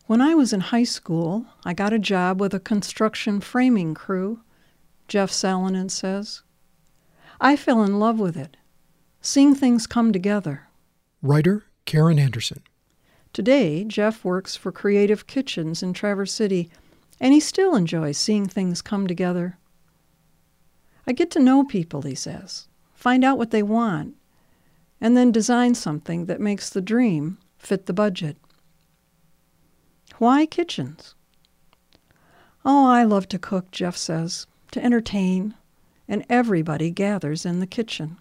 When I was in high school, I got a job with a construction framing crew, Jeff Salonen says. I fell in love with it, seeing things come together. Writer Karen Anderson. Today, Jeff works for Creative Kitchens in Traverse City, and he still enjoys seeing things come together. I get to know people, he says, find out what they want, and then design something that makes the dream fit the budget. Why kitchens? Oh, I love to cook, Jeff says, to entertain, and everybody gathers in the kitchen.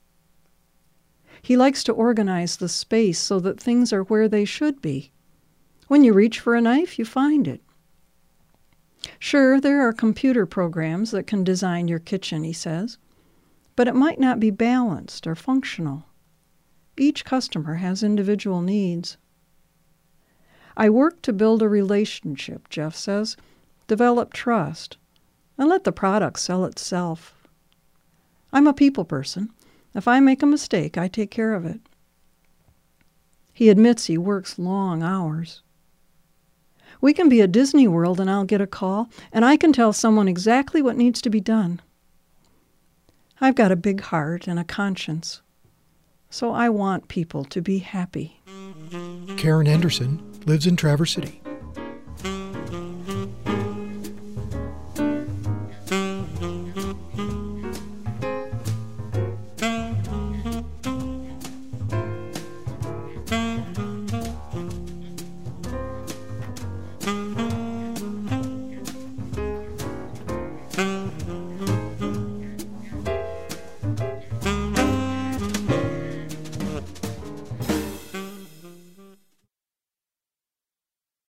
He likes to organize the space so that things are where they should be. When you reach for a knife, you find it. Sure, there are computer programs that can design your kitchen, he says, but it might not be balanced or functional. Each customer has individual needs. I work to build a relationship, Jeff says, develop trust, and let the product sell itself. I'm a people person. If I make a mistake, I take care of it. He admits he works long hours. We can be at Disney World and I'll get a call, and I can tell someone exactly what needs to be done. I've got a big heart and a conscience, so I want people to be happy. Karen Anderson lives in Traverse City.